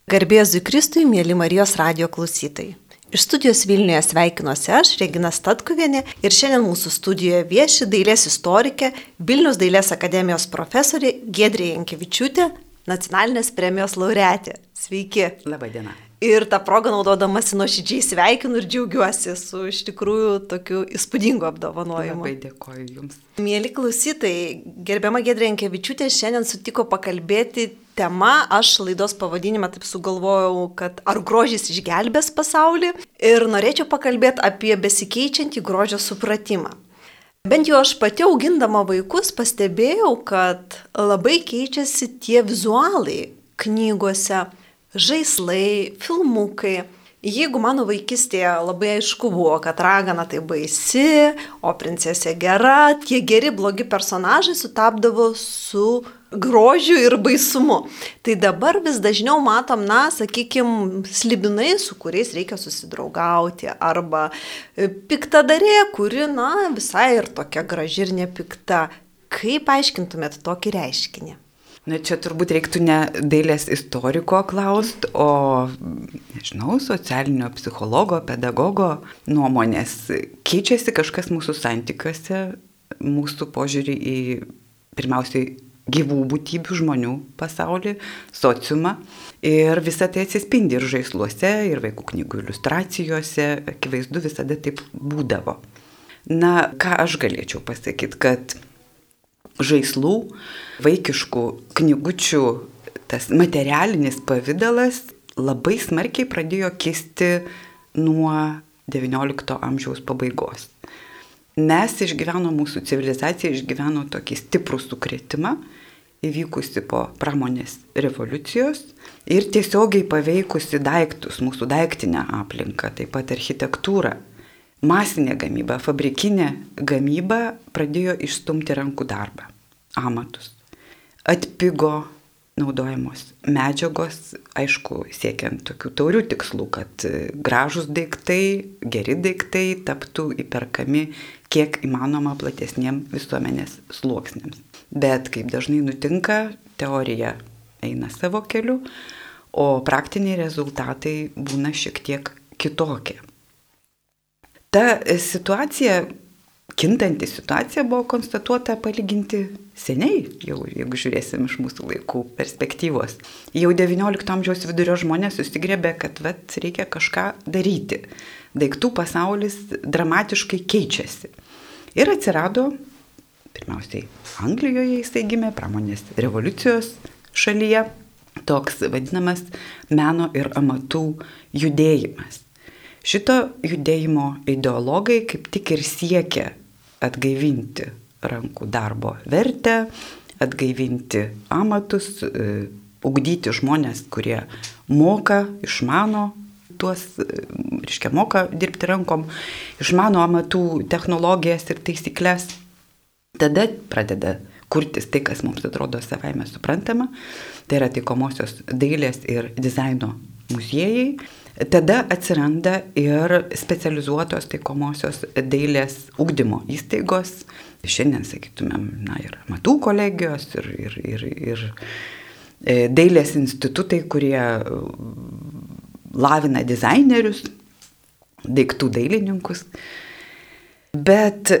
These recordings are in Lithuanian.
Garbė Jėzui Kristui, mėly Marijos radijo klausytojai. Iš studijos Vilniuje sveikinuosi aš, Regina Statkuvienė, ir šiandien mūsų studijoje vieši dailės istorikė, Vilniaus dailės akademijos profesorė Giedrė Jankevičiūtė, nacionalinės premijos laureatė. Sveiki. Labą dieną. Ir tą progą naudodamasi nuoširdžiai sveikinu ir džiaugiuosi su iš tikrųjų tokiu įspūdingu apdovanojimu. Labai dėkoju Jums. Mėly klausytojai, gerbiama Giedrė Jankevičiūtė šiandien sutiko pakalbėti tema, aš laidos pavadinimą taip sugalvojau, kad ar grožis išgelbės pasaulį, ir norėčiau pakalbėti apie besikeičiantį grožio supratimą. Bent jau aš pati augindama vaikus pastebėjau, kad labai keičiasi tie vizualai knygose, žaislai, filmukai. Jeigu mano vaikystėje labai aišku buvo, kad ragana tai baisi, o princesė gera, tie geri, blogi personažai sutapdavo su grožiu ir baisumu. Tai dabar vis dažniau matom, sakykime, slibinai, su kuriais reikia susidraugauti, arba piktadarė, kuri, visai ir tokia graži ir nepikta. Kaip aiškintumėt tokį reiškinį? Čia turbūt reiktų ne dailės istoriko klausti, o, socialinio psichologo, pedagogo nuomonės. Keičiasi kažkas mūsų santykiuose, mūsų požiūrį į pirmiausiai gyvų būtybių žmonių pasaulį, sociumą. Ir visa tai atsispindi ir žaisluose, ir vaikų knygų iliustracijose. Akivaizdu, visada taip būdavo. Ką aš galėčiau pasakyti, kad žaislų, vaikiškų knygučių tas materialinis pavidalas labai smarkiai pradėjo kisti nuo XIX amžiaus pabaigos. Mūsų civilizacija išgyveno tokį stiprų sukrėtimą, įvykusi po pramonės revoliucijos ir tiesiogiai paveikusi daiktus, mūsų daiktinę aplinką, taip pat architektūrą. Masinė gamyba, fabrikinė gamyba pradėjo išstumti rankų darbą, amatus. Atpigo naudojamos medžiagos, aišku, siekiant tokių taurių tikslų, kad gražus daiktai, geri daiktai taptų įperkami kiek įmanoma platesniem visuomenės sluoksniams. Bet kaip dažnai nutinka, teorija eina savo keliu, o praktiniai rezultatai būna šiek tiek kitokie. Ta situacija, kintanti situacija buvo konstatuota palyginti seniai, jau jeigu žiūrėsim iš mūsų laikų perspektyvos. Jau XIX amžiaus vidurio žmonės susigrėbė, kad reikia kažką daryti. Daiktų pasaulis dramatiškai keičiasi. Ir atsirado, pirmiausiai Anglijoje jisai gimė, pramonės revoliucijos šalyje, toks vadinamas meno ir amatų judėjimas. Šito judėjimo ideologai kaip tik ir siekia atgaivinti rankų darbo vertę, atgaivinti amatus, ugdyti žmonės, kurie moka, išmano moka dirbti rankom, išmano amatų technologijas ir taisyklės. Tada pradeda kurtis tai, kas mums atrodo savaime suprantama, tai yra taikomosios dailės ir dizaino muziejai. Tada atsiranda ir specializuotos taikomosios dailės ugdymo įstaigos. Šiandien, sakytumėm, ir amatų kolegijos, ir dailės institutai, kurie lavina dizainerius, daiktų dailininkus. Bet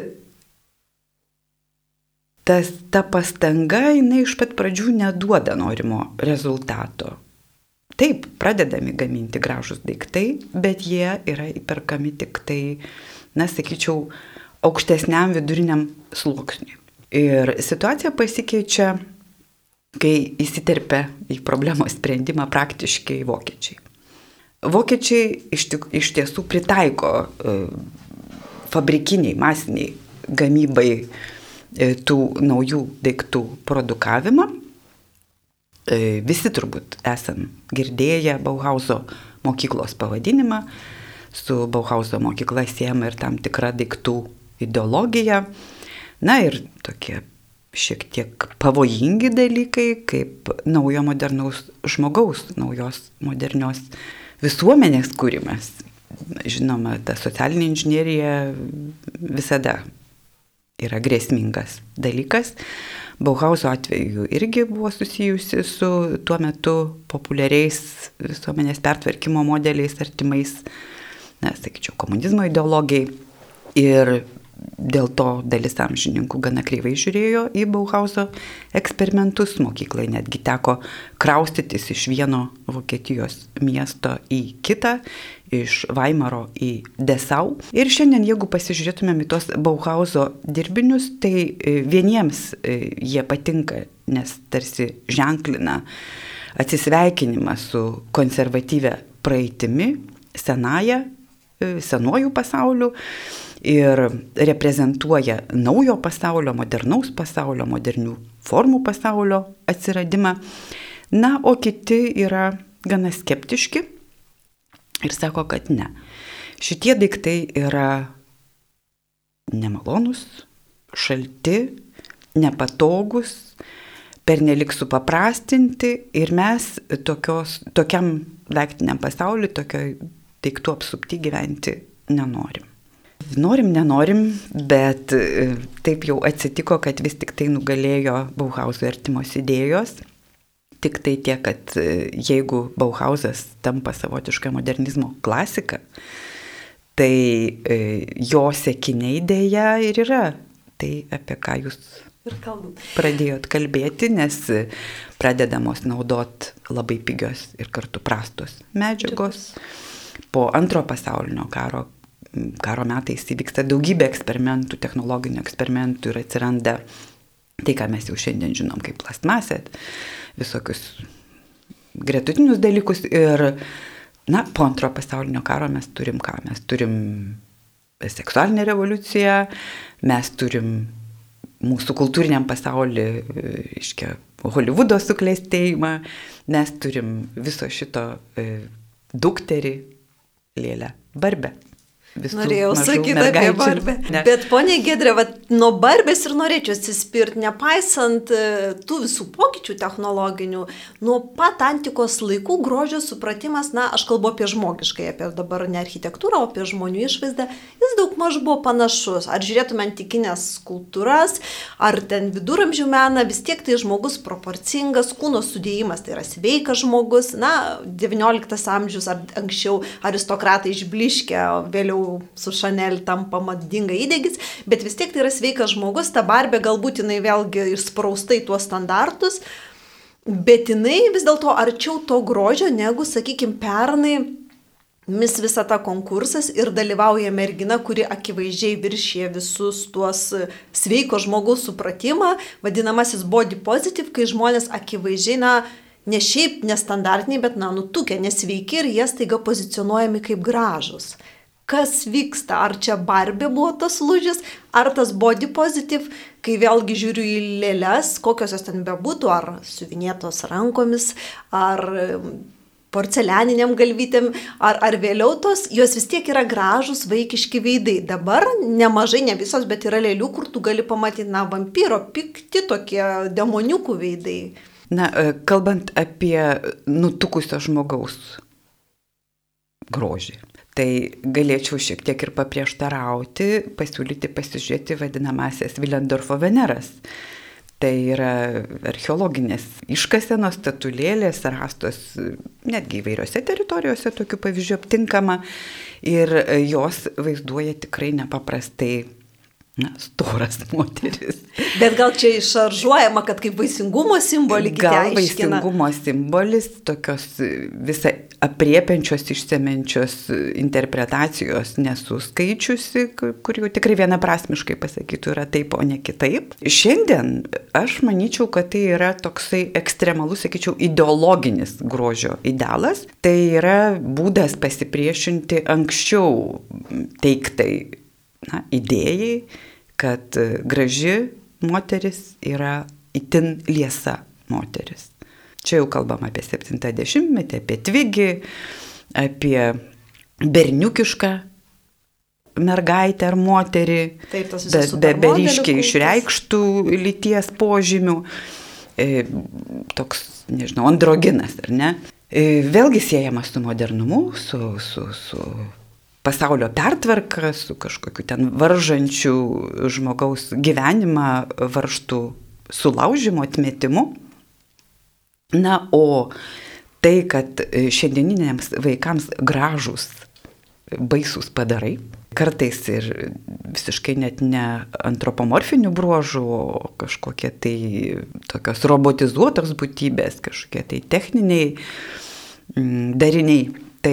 ta pastanga, jinai iš pat pradžių neduoda norimo rezultato. Taip, pradedami gaminti gražus daiktai, bet jie yra įperkami tik tai, sakyčiau, aukštesniam viduriniam sluoksniui. Ir situacija pasikeičia, kai įsiterpia į problemos sprendimą praktiškai vokiečiai. Vokiečiai iš tiesų pritaiko fabrikiniai, masiniai gamybai tų naujų daiktų produkavimą. Visi turbūt esam girdėję Bauhauso mokyklos pavadinimą. Su Bauhauso mokykla siejama ir tam tikra daiktų ideologija. Ir tokie šiek tiek pavojingi dalykai, kaip naujo modernaus žmogaus, naujos modernios visuomenės kūrimas. Žinoma, ta socialinė inžinerija visada yra grėsmingas dalykas. Bauhauso atveju irgi buvo susijusi su tuo metu populiariais visuomenės pertvarkymo modeliais artimais, sakyčiau, komunizmo ideologijai. Ir dėl to dalis amžininkų gana kreivai žiūrėjo į Bauhauso eksperimentus. Mokyklai netgi teko kraustytis iš vieno Vokietijos miesto į kitą, iš Vaimaro į Dessau. Ir šiandien, jeigu pasižiūrėtumėm į tos Bauhauso dirbinius, tai vieniems jie patinka, nes tarsi ženklina atsisveikinimą su konservatyvia praeitimi, senuoju pasauliu, ir reprezentuoja naujo pasaulio, modernaus pasaulio, modernių formų pasaulio atsiradimą. Na, o kiti yra gana skeptiški ir sako, kad ne. Šitie daiktai yra nemalonus, šalti, nepatogus, pernelik supaprastinti ir mes tokiam daiktiniam pasauliu, tokioj daiktų apsupti gyventi nenorim. Nenorim, bet taip jau atsitiko, kad vis tik tai nugalėjo Bauhausui artimos idėjos. Tik tai tiek, kad jeigu Bauhausas tampa savotiška modernizmo klasika, tai jo sekiniai dėja ir yra. Tai apie ką jūs pradėjot kalbėti, nes pradedamos naudot labai pigios ir kartu prastos medžiagos. Po Antro pasaulinio karo metais įvyksta daugybė eksperimentų, technologinių eksperimentų ir atsiranda tai, ką mes jau šiandien žinom kaip plastmasė, visokius gretutinius dalykus. Ir po Antro pasaulinio karo mes turim ką? Mes turim seksualinę revoliuciją, mes turim mūsų kultūriniam pasauly, Holivudo suklestėjimą, mes turim viso šito dukterį Lėlę Barbę. Norėjau sakyti apie Barbę. Bet ponia Giedrė, nuo Barbės ir norėčiau atsispirti, nepaisant tų visų pokyčių technologinių, nuo pat antikos laikų grožio supratimas, aš kalbu apie žmogiškai, apie dabar ne architektūrą, o apie žmonių išvaizdą, jis daug maž buvo panašus. Ar žiūrėtume antikinės skulptūras, ar ten viduramžių meną, vis tiek tai žmogus proporcingas, kūno sudėjimas, tai yra sveikas žmogus, 19 amžius ar anksčiau aristokratai išbliškę, vėliau su Chanel tampa madinga įdegis, bet vis tiek tai yra sveikas žmogus. Ta Barbė galbūt jinai vėlgi išsprausta į tuos standartus, bet jinai vis dėlto arčiau to grožio, negu, sakykime, pernai Miss Visata konkursas ir dalyvauja mergina, kuri akivaizdžiai viršė visus tuos sveiko žmogaus supratimą, vadinamasis body positive, kai žmonės akivaizdžiai, ne šiaip nestandartiniai, bet nutukę, nesveiki ir jie staiga pozicionuojami kaip gražus. Kas vyksta? Ar čia Barbė buvo tas lūžis, ar tas body positive, kai vėlgi žiūriu į lėles, kokios jos ten bebūtų, ar suvinėtos rankomis, ar porcelianiniam galvytėm, ar vėliau tos, jos vis tiek yra gražus vaikiški veidai. Dabar nemažai, ne visos, bet yra lėlių, kur tu gali pamatyti, vampyro, pikti tokie demoniukų veidai. Kalbant apie nutukusio žmogaus grožį, tai galėčiau šiek tiek ir paprieštarauti, pasiūlyti pasižiūrėti vadinamasias Willendorfo Veneras. Tai yra archeologinės iškasenos, statulėlės, rastos netgi įvairiose teritorijose, tokių pavyzdžių aptinkama, ir jos vaizduoja tikrai nepaprastai storas moteris. Bet gal čia išaržuojama, kad kaip vaisingumo simbolį kiti aiškina? Gal vaisingumo simbolis, tokios visą apriepiančios, išsemiančios interpretacijos nesu skaičiusi, kur jau tikrai vienaprasmiškai pasakytų yra taip, o ne kitaip. Šiandien aš manyčiau, kad tai yra toksai ekstremalus, sakyčiau, ideologinis grožio idealas. Tai yra būdas pasipriešinti anksčiau teiktai idėjai, kad graži moteris yra itin liesa moteris. Čia jau kalbam apie 70-metį, apie Tvigį, apie berniukišką mergaitę ar moterį, be ryškiai išreikštų lyties požymių, toks, androginas, ar ne? Vėlgi siejamas su modernumu, su pasaulio pertvarka, su kažkokiu ten varžančiu žmogaus gyvenimą varžtų sulaužimo, atmetimu. Na, o tai, kad šiandieniniams vaikams gražus, baisus padarai, kartais ir visiškai net ne antropomorfinių bruožų, o kažkokie tai tokios robotizuotos būtybės, kažkokie tai techniniai dariniai. Tai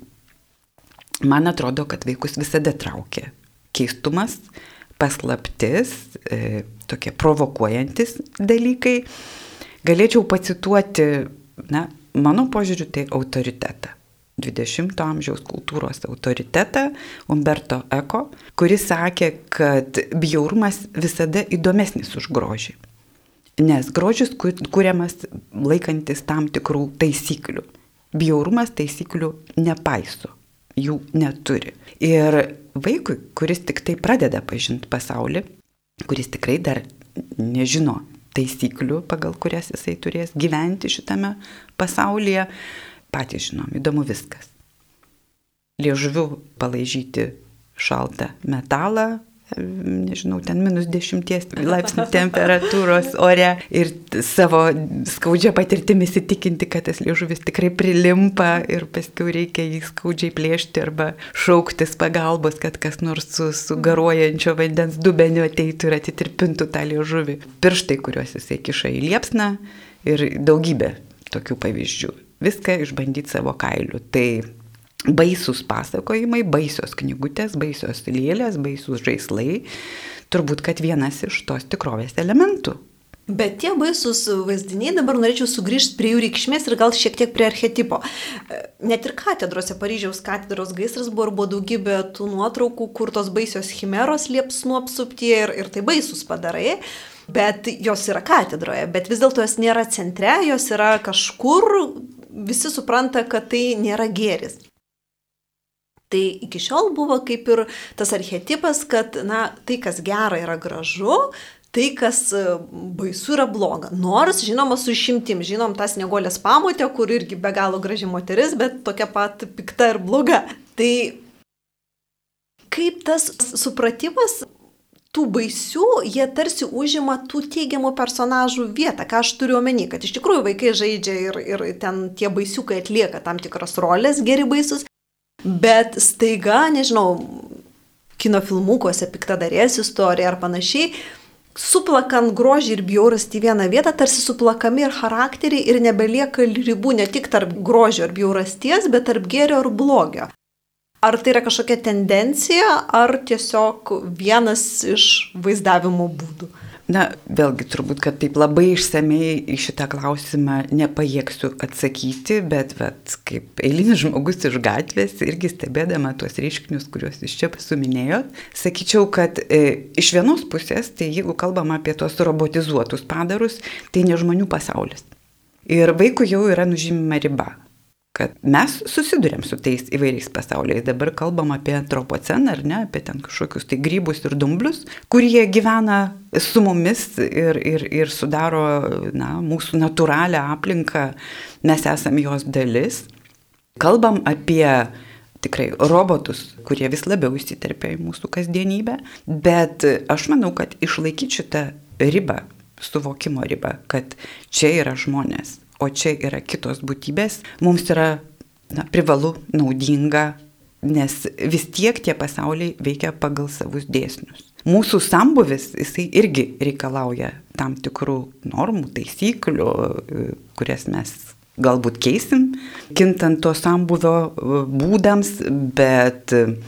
man atrodo, kad vaikus visada traukia keistumas, paslaptis, tokie provokuojantis dalykai. Galėčiau pacituoti, mano požiūriu, tai autoritetą. 20 amžiaus kultūros autoritetą Umberto Eco, kuris sakė, kad bjaurumas visada įdomesnis už grožį. Nes grožis kuriamas laikantis tam tikrų taisyklių. Bjaurumas taisyklių nepaiso, jų neturi. Ir vaikui, kuris tik tai pradeda pažinti pasaulį, kuris tikrai dar nežino taisyklių, pagal kurias jisai turės gyventi šitame pasaulyje, patys žinom, įdomu viskas. Liežuviu palaižyti šaltą metalą, nežinau, ten -10 laipsnių temperatūros ore ir savo skaudžią patirtimį įsitikinti, kad tas liežuvis tikrai prilimpa ir paskui reikia jį skaudžiai plėšti arba šauktis pagalbos, kad kas nors su garuojančio vandens dubeniu ateitų ir atitirpintų tą liežuvį. Pirštai, kuriuos jisai kiša į liepsną ir daugybė tokių pavyzdžių. Viską išbandyti savo kailiu. Tai baisus pasakojimai, baisios knygutės, baisios lėlės, baisus žaislai, turbūt, kad vienas iš tos tikrovės elementų. Bet tie baisus vaizdiniai, dabar norėčiau sugrįžti prie jų reikšmės ir gal šiek tiek prie archetipo. Net ir katedrose, Paryžiaus katedros gaisras buvo daugybė tų nuotraukų, kur tos baisios chimeros liepsnų apsuptie ir tai baisus padarai. Bet jos yra katedroje, bet vis dėlto jos nėra centre, jos yra kažkur, visi supranta, kad tai nėra gėris. Tai iki šiol buvo kaip ir tas archetipas, kad tai, kas gera, yra gražu, tai, kas baisu, yra bloga. Nors, žinoma, su išimtim, žinom tą Snieguolės pamotę, kur irgi be galo graži moteris, bet tokia pat pikta ir bloga. Tai kaip tas supratimas tų baisių, jie tarsi užima tų teigiamų personažų vietą. Ką aš turiu omeny, kad iš tikrųjų vaikai žaidžia ir ten tie baisiukai atlieka tam tikras rolės, geri baisus, bet staiga, nežinau, kino filmukuose piktadarės istorija ar panašiai, suplakant grožį ir bjaurastį į vieną vietą, tarsi suplakami ir charakteriai ir nebelieka ribų ne tik tarp grožio ir bjaurasties, bet tarp gėrio ir blogio. Ar tai yra kažkokia tendencija, ar tiesiog vienas iš vaizdavimo būdų? Vėlgi turbūt, kad taip labai išsamei į šitą klausimą nepajėgsiu atsakyti, bet kaip eilinis žmogus iš gatvės, irgi stebėdama tuos reiškinius, kuriuos iš čia pasuminėjot, sakyčiau, kad iš vienos pusės, tai jeigu kalbam apie tuos robotizuotus padarus, tai ne žmonių pasaulis. Ir vaikui jau yra nužymima riba. Kad mes susidurėm su tais įvairiais pasauliais. Dabar kalbam apie antropoceną, ar ne, apie ten kažkokius tai grybus ir dumblius, kurie gyvena su mumis ir sudaro mūsų natūralią aplinką, mes esame jos dalis. Kalbam apie tikrai robotus, kurie vis labiau įsiterpia į mūsų kasdienybę, bet aš manau, kad išlaikyti šitą ribą, suvokimo ribą, kad čia yra žmonės, o čia yra kitos būtybės, mums yra privalu, naudinga, nes vis tiek tie pasauliai veikia pagal savus dėsnius. Mūsų sambuvis, jisai irgi reikalauja tam tikrų normų, taisyklių, kurias mes galbūt keisim, kintant to sambuvio būdams, bet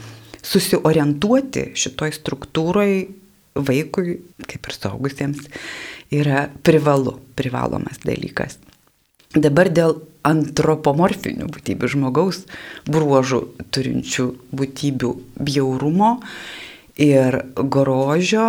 susiorientuoti šitoj struktūroj vaikui, kaip ir suaugusiems, yra privalomas dalykas. Dabar dėl antropomorfinių būtybių, žmogaus bruožų turinčių būtybių bjaurumo ir grožio,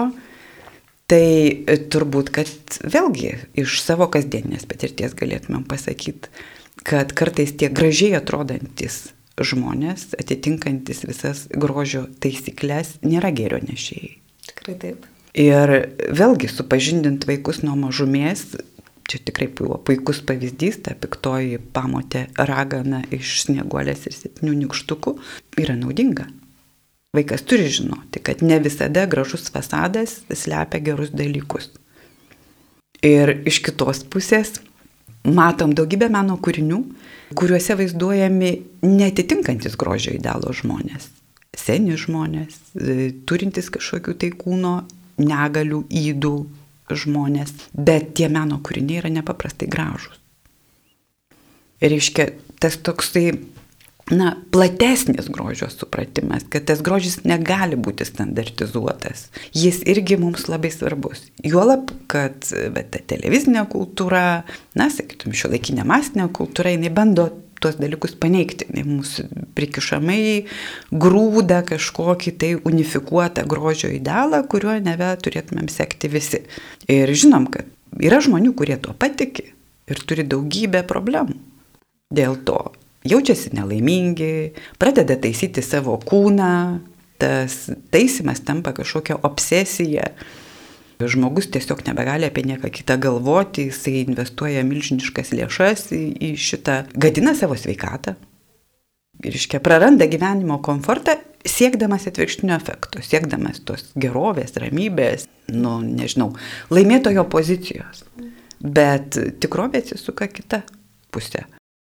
tai turbūt, kad vėlgi iš savo kasdieninės patirties galėtumėm pasakyti, kad kartais tie gražiai atrodantis žmonės, atitinkantis visas grožio taisyklės, nėra gėrio nešėjai. Tikrai taip. Ir vėlgi supažindint vaikus nuo mažumės, čia tikrai buvo puikus pavyzdys, ta piktoji pamotė ragana iš Snieguolės ir 7 nykštukų yra naudinga. Vaikas turi žinoti, kad ne visada gražus fasadas slepia gerus dalykus. Ir iš kitos pusės matom daugybę meno kūrinių, kuriuose vaizduojami netitinkantis grožio idealo žmonės. Seni žmonės, turintys kažkokių tai kūno negalių, ydų žmonės. Bet tie meno kūriniai yra nepaprastai gražūs. Reiškia, tas toksai, platesnis grožio supratimas, kad tas grožis negali būti standartizuotas. Jis irgi mums labai svarbus. Juolab, kad ta televizinė kultūra, sakytum, šiuolaikinė masinė kultūra, jinai bando tuos dalykus paneigti. Mūsų prikišamai grūda kažkokį tai unifikuotą grožio idealą, kuriuo neve turėtumėm sekti visi. Ir žinom, kad yra žmonių, kurie tuo patiki ir turi daugybę problemų. Dėl to jaučiasi nelaimingi, pradeda taisyti savo kūną, tas taisymas tampa kažkokia obsesija. Žmogus tiesiog nebegali apie nieką kitą galvoti, jisai investuoja milžiniškas lėšas į šitą, gadina savo sveikatą. Reiškia, praranda gyvenimo komfortą, siekdamas atvirkštinio efekto, siekdamas tos gerovės, ramybės, laimėtojo pozicijos. Bet tikrovė atsisuka kita pusė.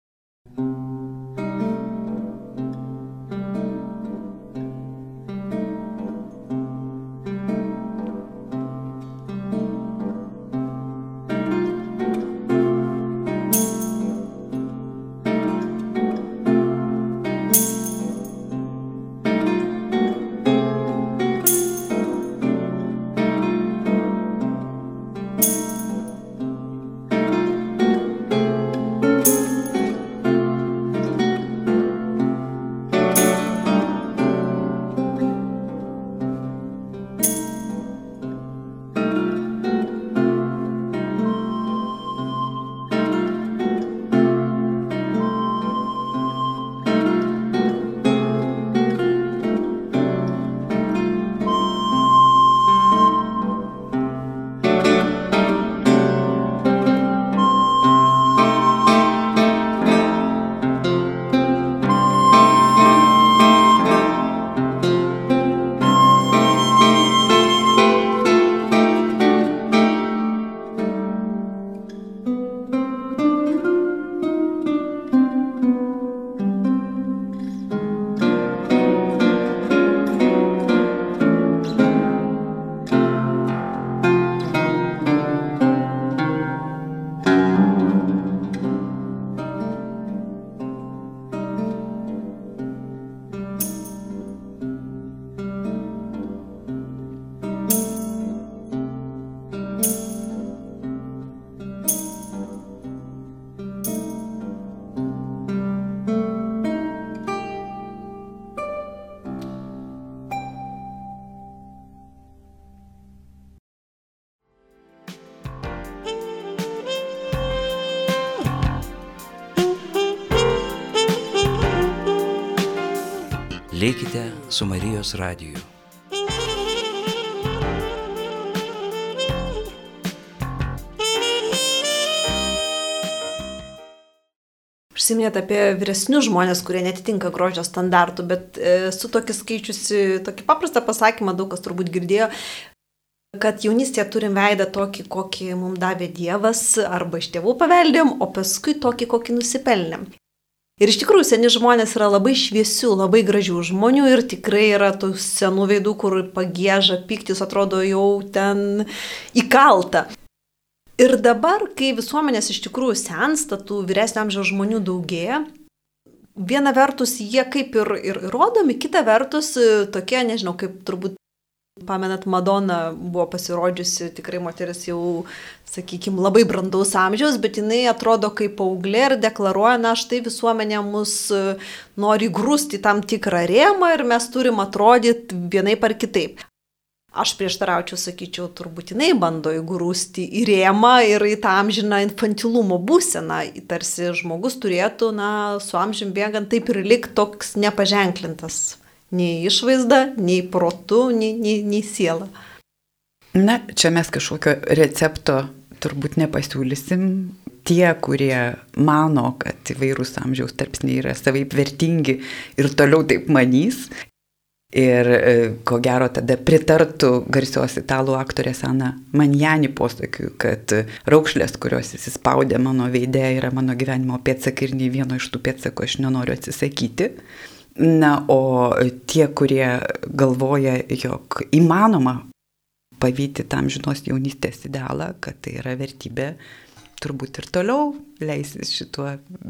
Likite su Marijos radiju. Užsiminėt apie vyresnius žmonės, kurie netitinka grožio standartų, bet su tokį skaičiusi, tokį paprastą pasakymą, daug kas turbūt girdėjo, kad jaunystėje turim veidą tokį, kokį mums davė Dievas, arba iš tėvų paveldėm, o paskui tokį, kokį nusipelnėm. Ir iš tikrųjų seni žmonės yra labai šviesių, labai gražių žmonių ir tikrai yra tų senų veidų, kur pagieža, piktis atrodo jau ten įkalta. Ir dabar, kai visuomenės iš tikrųjų sensta, tų vyresnio amžiaus žmonių daugėja, viena vertus jie kaip ir rodomi, kita vertus tokie, nežinau, kaip turbūt pamenat, Madona buvo pasirodžiusi, tikrai moteris jau, sakykime, labai brandaus amžiaus, bet jinai atrodo kaip paauglė ir deklaruoja, štai visuomenė mus nori grūsti tam tikrą rėmą ir mes turim atrodyti vienaip ar kitaip. Aš prieštaraučiau, sakyčiau, turbūt jinai bando įgrūsti į rėmą ir į tą amžiną infantilumo būseną. Tarsi žmogus turėtų, su amžium bėgant taip ir likti toks nepaženklintas. Nei išvaizda, nei protu, nei siela. Čia mes kažkokio recepto turbūt nepasiūlysim. Tie, kurie mano, kad įvairūs amžiaus tarpsniai yra savaip vertingi ir toliau taip manys. Ir ko gero tada pritartų garsios italų aktorės Ana Manjani posakiui, kad raukšlės, kurios įsispaudė mano veide, yra mano gyvenimo pėdsakai ir nei vieno iš tų pėdsakų aš nenoriu atsisakyti. Na, o tie, kurie galvoja, jog įmanoma pavyti tam žinos jaunystės idealą, kad tai yra vertybė, turbūt ir toliau leisis šituo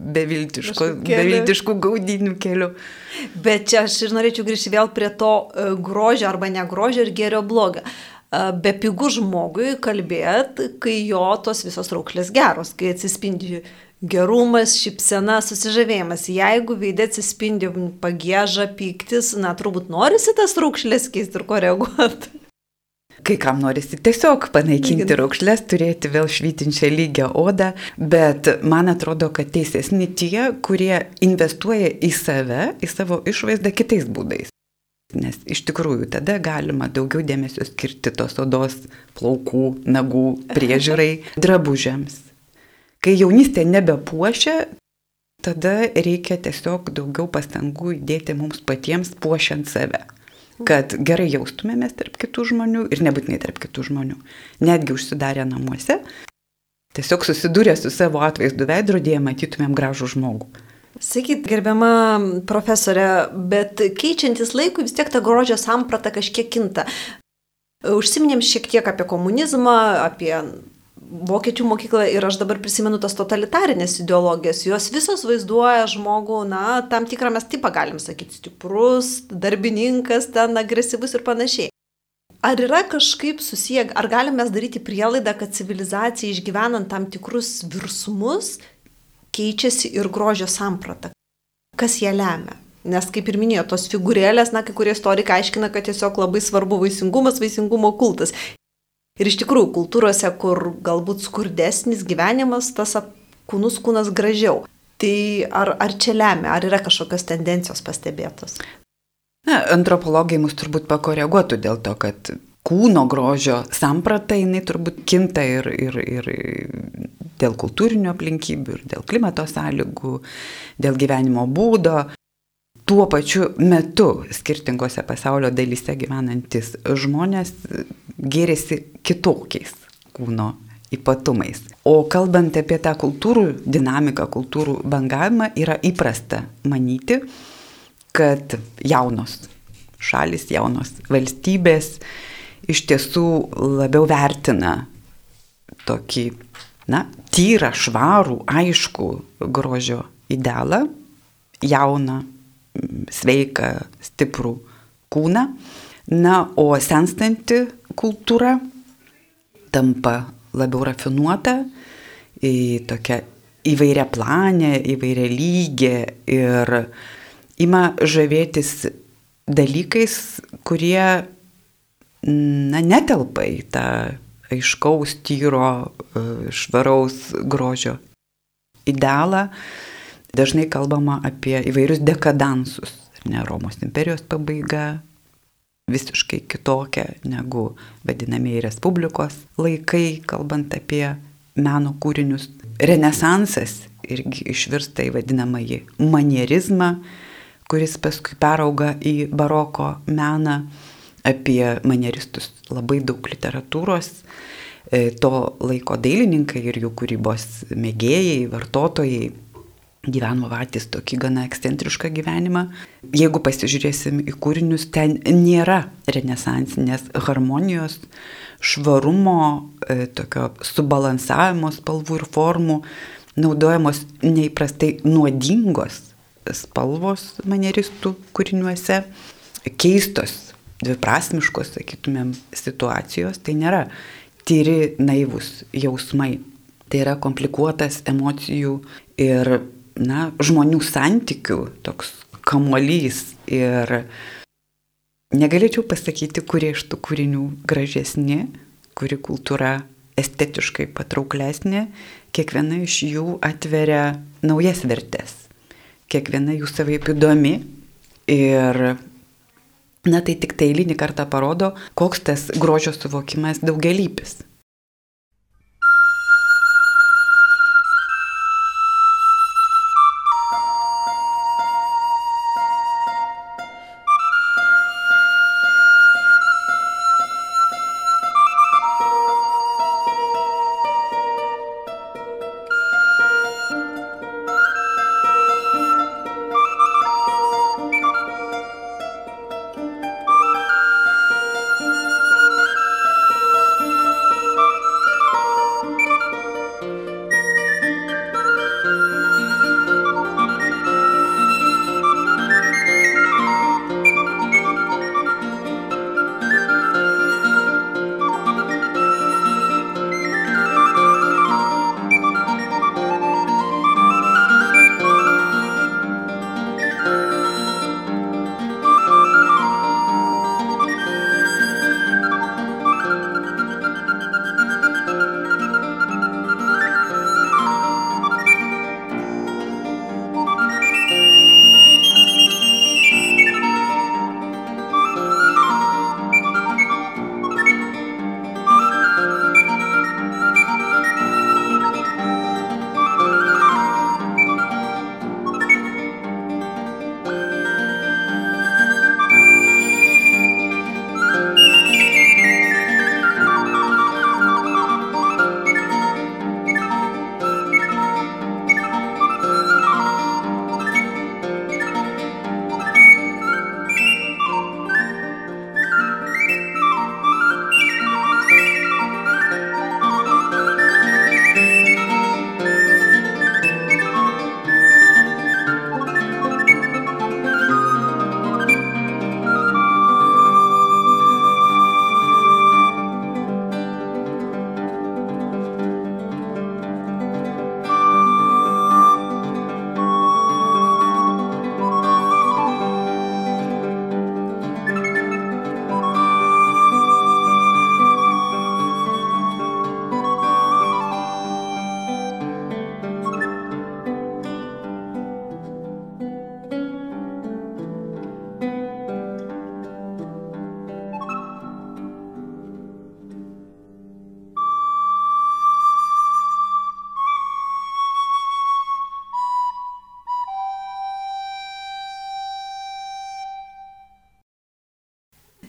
beviltiškų gaudinių keliu. Bet čia aš ir norėčiau grįžti vėl prie to grožio arba negrožio ir gėrio blogio. Bepigu žmogui kalbėti, kai jo tos visos raukšlės geros, kai atsispindi gerumas, šypsena, susižavėjimas. Jeigu veide atsispindi pagieža, pyktis, na, turbūt norisi tas raukšlės keisti ir koreguoti. Kai kam norisi tiesiog panaikinti raukšlės, turėti vėl švytinčią lygią odą, bet man atrodo, kad teisesni tie, kurie investuoja į save, į savo išvaizdą kitais būdais. Nes iš tikrųjų tada galima daugiau dėmesio skirti tos odos, plaukų, nagų priežiūrai, drabužiams. Kai jaunystė nebepuošia, tada reikia tiesiog daugiau pastangų įdėti mums patiems puošiant save. Kad gerai jaustumėmės tarp kitų žmonių ir nebūtinai tarp kitų žmonių. Netgi užsidarę namuose, tiesiog susidūrę su savo atvaizdu veidrodyje matytumėm gražų žmogų. Sakyt, gerbiama profesorė, bet keičiantis laikui vis tiek ta grožio samprata kažkiek kinta. Užsiminėm šiek tiek apie komunizmą, apie vokiečių mokyklą ir aš dabar prisimenu tas totalitarinės ideologijas. Jos visos vaizduoja žmogų, na, tam tikrą mes tipą galim sakyti, stiprus, darbininkas, ten agresyvus ir panašiai. Ar yra kažkaip susiję, ar galim mes daryti prielaidą, kad civilizacija išgyvenant tam tikrus virsmus keičiasi ir grožio samprata? Kas ją lemia? Nes, kaip ir minėjo, tos figūrėlės, na, kai kurie istorikai aiškina, kad tiesiog labai svarbu vaisingumas, vaisingumo kultas. Ir iš tikrųjų, kultūrose, kur galbūt skurdesnis gyvenimas, tas kūnas gražiau. Tai ar čia lemia, ar yra kažkokios tendencijos pastebėtos? Na, antropologai mus turbūt pakoreguotų dėl to, kad kūno grožio samprata, jinai turbūt kinta ir dėl kultūrinių aplinkybių, ir dėl klimato sąlygų, dėl gyvenimo būdo. Tuo pačiu metu skirtingose pasaulio dalyse gyvenantis žmonės gėrėsi kitokiais kūno ypatumais. O kalbant apie tą kultūrų dinamiką, kultūrų bangavimą, yra įprasta manyti, kad jaunos šalis, jaunos valstybės iš tiesų labiau vertina tokį, na, tyrą, švarų, aiškų grožio idealą, jauną, sveiką, stiprų kūną. Na, o senstanti kultūra tampa labiau rafinuota, tokia įvairiaplanė, įvairialygė ir ima žavėtis dalykais, kurie, na, netelpa į tą aiškaus, tyro, švaraus grožio idealą. Dažnai kalbama apie įvairius dekadansus. Ne, Romos imperijos pabaiga visiškai kitokia negu vadinamieji Respublikos laikai, kalbant apie meno kūrinius. Renesansas irgi išvirsta į vadinamąjį manierizmą, kuris paskui perauga į baroko meną. Apie manieristus labai daug literatūros. To laiko dailininkai ir jų kūrybos mėgėjai, vartotojai gyveno patys tokį gana ekscentrišką gyvenimą. Jeigu pasižiūrėsim į kūrinius, ten nėra renesansinės harmonijos, švarumo, tokio subalansavimo spalvų ir formų, naudojamos neįprastai nuodingos spalvos manieristų kūriniuose, keistos, dviprasmiškos, sakytumėm, situacijos. Tai nėra tyri naivūs jausmai. Tai yra komplikuotas emocijų ir, na, žmonių santykių toks kamuolys. Ir negalėčiau pasakyti, kurie iš tų kūrinių gražesni, kuri kultūra estetiškai patrauklesnė. Kiekviena iš jų atveria naujas vertes. Kiekviena jų savaip įdomi. Ir, na, tai tik tai eilinį kartą parodo, koks tas grožio suvokimas daugialypis.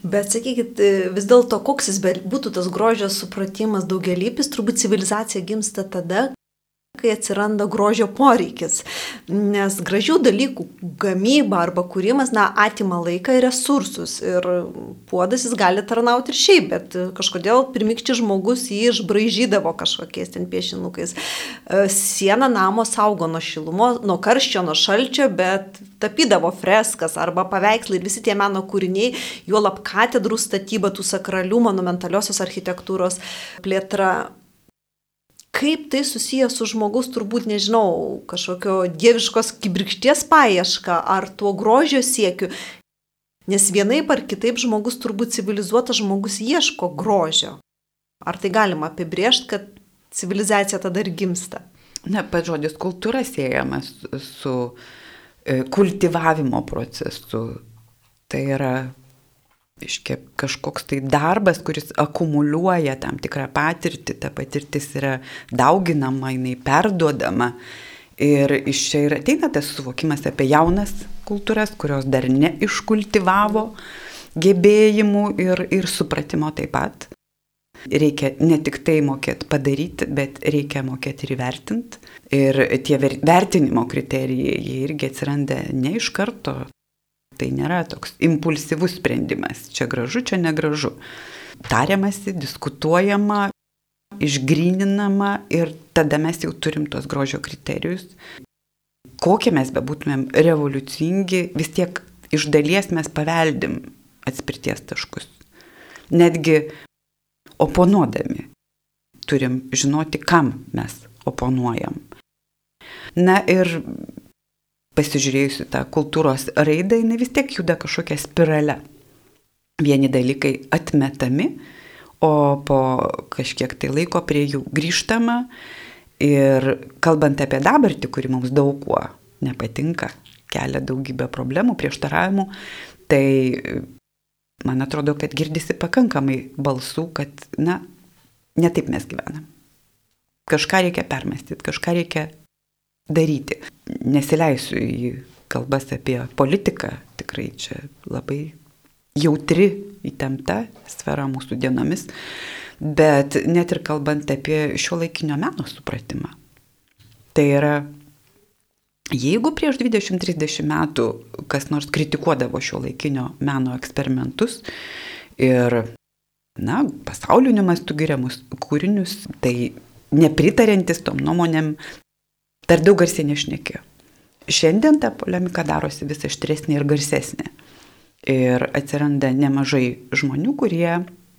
Bet sakykit, vis dėlto koks jis būtų tas grožio supratimas daugialypis, turbūt civilizacija gimsta tada, kai atsiranda grožio poreikis. Nes gražių dalykų gamyba arba kūrimas, atima laiką ir resursus. Ir puodas jis gali tarnauti ir šiaip, bet kažkodėl pirmykštis žmogus jį išbraižydavo kažkokiais ten piešinukais. Siena namo saugo nuo šilumo, nuo karščio, nuo šalčio, bet tapydavo freskas arba paveikslai ir visi tie meno kūriniai, juolab katedrų statyba, tų sakralių monumentaliosios architektūros plėtra. Kaip tai susijęs su žmogus, turbūt, nežinau, kažkokio dieviškos kibirkšties paieška ar tuo grožio siekiu. Nes vienaip ar kitaip žmogus, turbūt civilizuotas žmogus ieško grožio. Ar tai galima apibrėžti, kad civilizacija tada ir gimsta? Pats žodis kultūra siejamas su kultivavimo procesu. Tai yra kažkoks tai darbas, kuris akumuliuoja tam tikrą patirtį, ta patirtis yra dauginama, jinai perduodama. Ir iš čia ir ateina tas suvokimas apie jaunas kultūras, kurios dar neiškultivavo gebėjimų ir supratimo taip pat. Reikia ne tik tai mokėti padaryti, bet reikia mokėti ir įvertinti. Ir tie vertinimo kriterijai, jie irgi atsiranda ne iš karto. Tai nėra toks impulsyvus sprendimas, čia gražu, čia negražu. Tariamasi, diskutuojama, išgryninama ir tada mes jau turim tos grožio kriterijus. Kokie mes bebūtumėm revoliucingi, vis tiek iš dalies mes paveldim atspirties taškus. Netgi oponuodami turim žinoti, kam mes oponuojam. Ir pasižiūrėjusi tą kultūros raidą, jinai vis tiek juda kažkokią spiralę. Vieni dalykai atmetami, o po kažkiek tai laiko prie jų grįžtama. Ir kalbant apie dabartį, kuri mums daug kuo nepatinka, kelia daugybę problemų, prieštaravimų, tai man atrodo, kad girdisi pakankamai balsų, kad, ne taip mes gyvenam. Kažką reikia permastyti, kažką reikia daryti. Nesileisiu į kalbas apie politiką, tikrai čia labai jautri, įtempta sfera mūsų dienomis, bet net ir kalbant apie šiuolaikinio meno supratimą. Tai yra, jeigu prieš 20-30 metų kas nors kritikuodavo šiuolaikinio meno eksperimentus ir, pasauliniu mastu giriamus kūrinius, tai nepritariantis tom nuomonėm dar daug garsiai nešnekėjo. Šiandien ta polemika darosi vis aštresnė ir garsesnė. Ir atsiranda nemažai žmonių, kurie,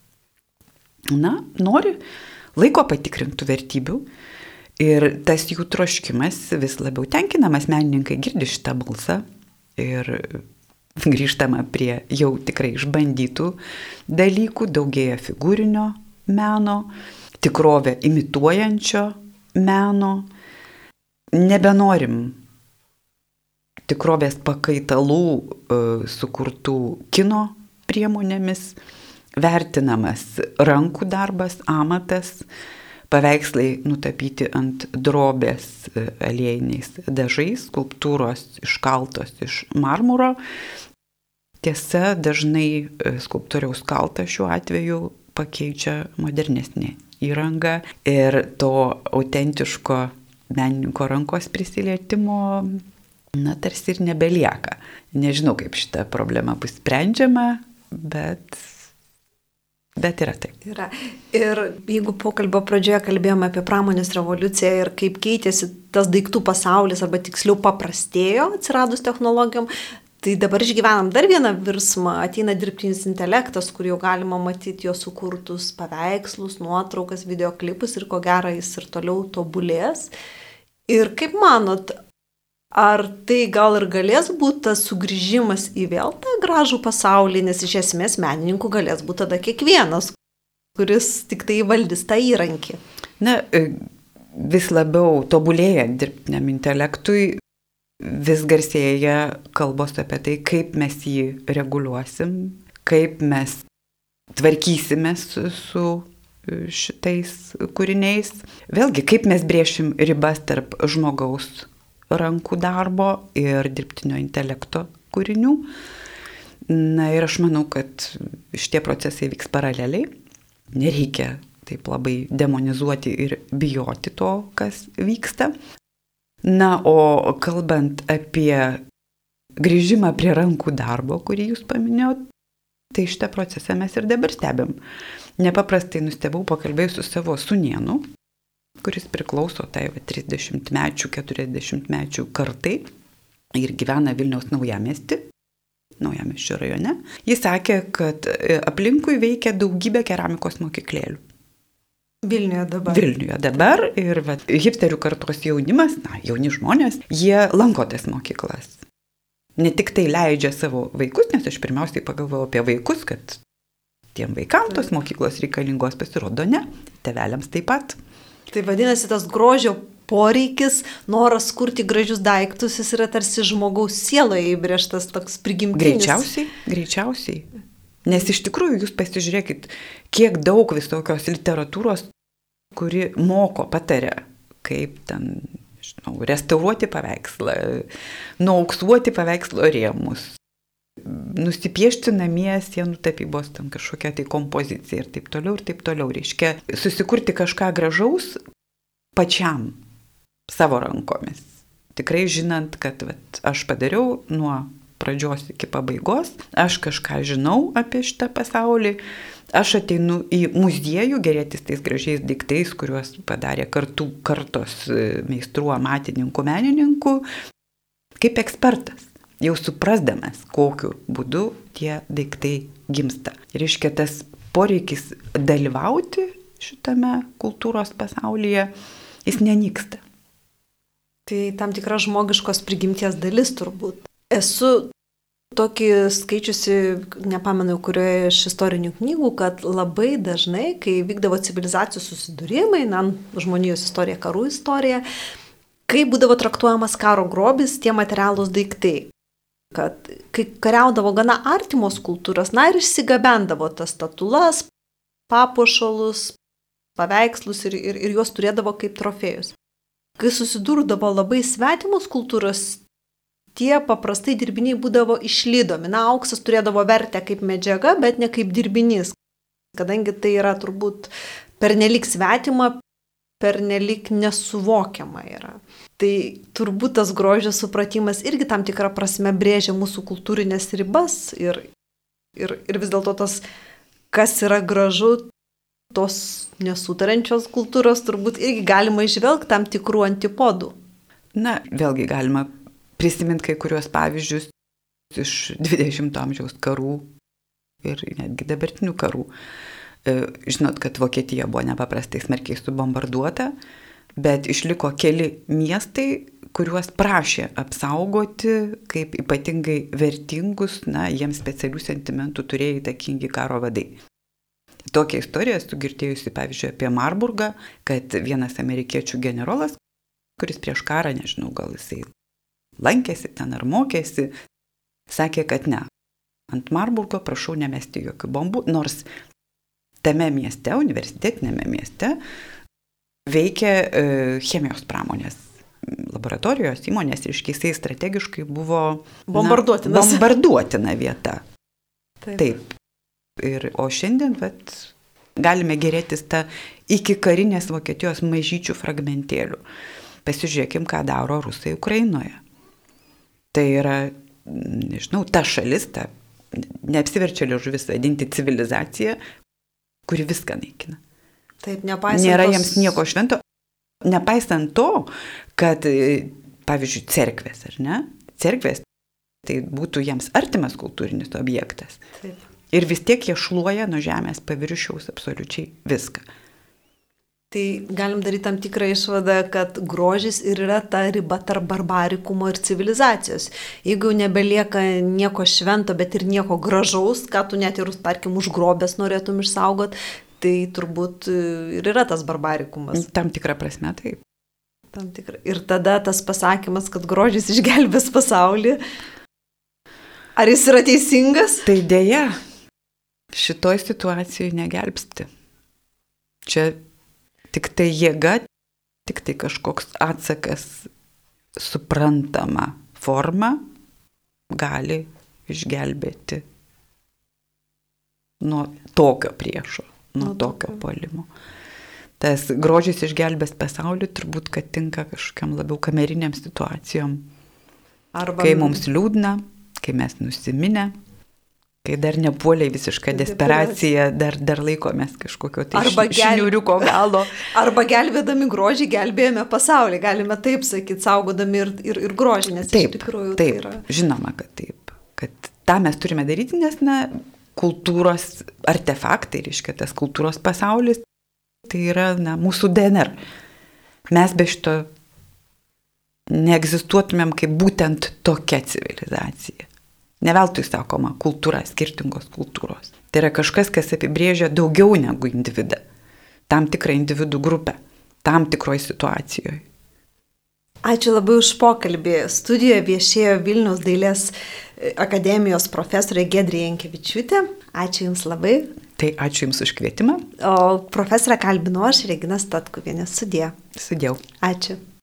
nori laiko patikrintų vertybių. Ir tas jų troškimas vis labiau tenkinamas, menininkai girdi šitą balsą. Ir grįžtama prie jau tikrai išbandytų dalykų, daugėja figūrinio meno, tikrovę imituojančio meno. Nebenorim tikrovės pakaitalų sukurtų kino priemonėmis, vertinamas rankų darbas, amatas, paveikslai nutapyti ant drobės aliejiniais dažais, skulptūros iškaltos iš marmuro. Tiesa, dažnai skulptoriaus kaltą šiuo atveju pakeičia modernesnė įranga ir to autentiško menininko rankos prisilietimo, tarsi ir nebelieka. Nežinau, kaip šita problema bus sprendžiama, bet yra taip. Yra. Ir jeigu pokalbio pradžioje kalbėjome apie pramonės revoliuciją ir kaip keitėsi tas daiktų pasaulis, arba tiksliau paprastėjo atsiradus technologijom, tai dabar išgyvenam dar vieną virsmą, ateina dirbtinis intelektas, kur jau galima matyti jo sukurtus paveikslus, nuotraukas, videoklipus ir ko gero jis ir toliau tobulės. Ir kaip manot, ar tai gal ir galės būti tas sugrįžimas į vėl tą gražų pasaulį, nes iš esmės menininkų galės būti tada kiekvienas, kuris tik tai valdys tą įrankį? Vis labiau tobulėjant dirbtiniam intelektui, vis garsėja kalbos apie tai, kaip mes jį reguliuosim, kaip mes tvarkysimės su šitais kūriniais. Vėlgi, kaip mes brėšim ribas tarp žmogaus rankų darbo ir dirbtinio intelekto kūrinių. Na ir aš manau, kad šitie procesai vyks paraleliai. Nereikia taip labai demonizuoti ir bijoti to, kas vyksta. Na, o kalbant apie grįžimą prie rankų darbo, kurį jūs paminėjot, tai šitą procesą mes ir dabar stebim. Nepaprastai nustebau pakalbėjus su savo sūnėnu, kuris priklauso tai 30-mečių, 40-mečių kartai ir gyvena Vilniaus Naujamiesčio rajone. Jis sakė, kad aplinkui veikia daugybė keramikos mokyklėlių. Vilniuje dabar ir hipsterių kartos jaunimas, jauni žmonės, jie lanko tas mokyklas. Ne tik tai leidžia savo vaikus, nes aš pirmiausiai pagalvojau apie vaikus, kad tiem vaikams tos mokyklos reikalingos, pasirodo ne, tėveliams taip pat. Tai vadinasi, tas grožio poreikis, noras kurti gražius daiktus, jis yra tarsi žmogaus sieloje įbrėžtas toks prigimtinis. Greičiausiai. Nes iš tikrųjų jūs pasižiūrėkit, kiek daug visokios literatūros, kuri moko, pataria, kaip ten, restauruoti paveikslą, nuauksuoti paveikslo rėmus, nusipiešti namie sienų tapybos tam kažkokią tai kompoziciją ir taip toliau. Reiškia, susikurti kažką gražaus pačiam savo rankomis. Tikrai žinant, kad aš padariau nuo pradžios iki pabaigos, aš kažką žinau apie šitą pasaulį, aš ateinu į muziejų gerėtis tais gražiais daiktais, kuriuos padarė kartos meistrų, amatininkų, menininkų, kaip ekspertas, jau suprasdamas, kokiu būdu tie daiktai gimsta. Reiškia, tas poreikis dalyvauti šitame kultūros pasaulyje, jis nenyksta. Tai tam tikra žmogiškos prigimties dalis turbūt. Esu tokį skaičiusi, nepamenu, kurioje iš istorinių knygų, kad labai dažnai, kai vykdavo civilizacijų susidūrimai, žmonijos istorija, karų istorija, kai būdavo traktuojamas karo grobis, tie materialūs daiktai. Kad kai kariaudavo gana artimos kultūros, ir išsigabendavo tas statulas, papuošalus, paveikslus ir juos turėdavo kaip trofėjus. Kai susidurdavo labai svetimos kultūros, tie paprastai dirbiniai būdavo išlydomi. Auksas turėdavo vertę kaip medžiaga, bet ne kaip dirbinys. Kadangi tai yra turbūt pernelik svetima, pernelik nesuvokiama yra. Tai turbūt tas grožio supratimas irgi tam tikrą prasme brėžia mūsų kultūrinės ribas. Ir vis dėlto tas, kas yra gražu, tos nesutarančios kultūros turbūt irgi galima išvelgti tam tikrų antipodų. Na, vėlgi galima prisiminti kai kurios pavyzdžius iš 20 amžiaus karų ir netgi dabartinių karų. Žinot, kad Vokietija buvo nepaprastai smarkiai subombarduota, bet išliko keli miestai, kuriuos prašė apsaugoti kaip ypatingai vertingus, jiems specialių sentimentų turėjo įtakingi karo vadai. Tokią istoriją esu girdėjusi, pavyzdžiui, apie Marburgą, kad vienas amerikiečių generolas, kuris prieš karą, nežinau, gal jisai lankėsi ten ar mokėsi, sakė, kad ne. Ant Marburgo prašau nemesti jokių bombų, nors tame mieste, universitetinėme mieste, veikia chemijos pramonės laboratorijos įmonės, iškeisai strategiškai buvo bombarduotina vieta. Taip. O šiandien galime gerėtis tą iki karinės Vokietijos mažyčių fragmentėlių. Pasižiūrėkim, ką daro rusai Ukrainoje. Tai yra, nežinau, ta šalis, neapsiverčia liežuvis vadinti civilizacija, kuri viską naikina. Taip, nepaisant nėra jiems nieko švento. Nepaisant to, kad, pavyzdžiui, cerkvės, ar ne? Cerkvės, tai būtų jiems artimas kultūrinis objektas. Taip. Ir vis tiek jie šluoja nuo žemės paviršiaus absoliučiai viską. Tai galim daryti tam tikrą išvadą, kad grožis ir yra ta riba tarp barbarikumo ir civilizacijos. Jeigu jau nebelieka nieko švento, bet ir nieko gražaus, ką tu net ir, tarkim, užgrobęs norėtum išsaugot, tai turbūt ir yra tas barbarikumas. Tam tikrą prasme, taip. Ir tada tas pasakymas, kad grožis išgelbės pasaulį, ar jis yra teisingas? Tai dėja, šitoj situacijai negelbsti. Čia tik tai jėga, tik tai kažkoks atsakas suprantama forma gali išgelbėti nuo tokio priešo, nuo tokio puolimo. Tas grožis išgelbės pasaulį turbūt, kad tinka kažkokiam labiau kameriniam situacijom. Kai mums liūdna, kai mes nusiminę, kai dar nepuoliai visišką desperaciją, dar laikomės kažkokio tai šniuriuko galo. Arba gelbėdami grožį gelbėjame pasaulį, galime taip sakyti, saugodami ir grožį, nes taip, iš tikrųjų taip, tai yra. Žinoma, kad taip. Kad tą mes turime daryti, nes kultūros artefaktai, reiškia tas kultūros pasaulis, tai yra mūsų DNR. Mes be šito neegzistuotumėm kaip būtent tokia civilizacija. Neveltui sakoma kultūra, skirtingos kultūros. Tai yra kažkas, kas apibrėžia daugiau negu individą. Tam tikrą individų grupę, tam tikroje situacijoje. Ačiū labai už pokalbį. Studijoje viešėjo Vilniaus dailės akademijos profesorė Giedrė Jankevičiūtė. Ačiū Jums labai. Tai ačiū Jums už kvietimą. O profesorę kalbinu aš, Regina Statkuvienė. Sudie. Sudėjau. Ačiū.